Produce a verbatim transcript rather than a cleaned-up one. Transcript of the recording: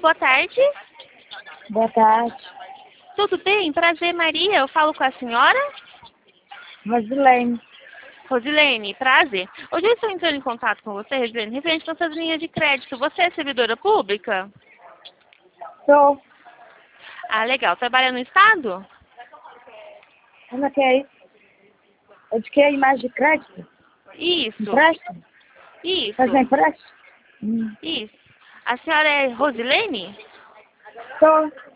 boa tarde. Boa tarde. Tudo bem? Prazer, Maria. Eu falo com a senhora? Rosilene. Rosilene, prazer. Hoje eu estou entrando em contato com você, Rosilene, referente às nossas linhas de crédito. Você é servidora pública? Sou. Ah, legal. Trabalha no Estado? Como é que é isso? É de que? Imagem de crédito? Isso. Empréstimo? Isso. Fazer empréstimo? Hum. Isso. A senhora é Rosilene? Sou.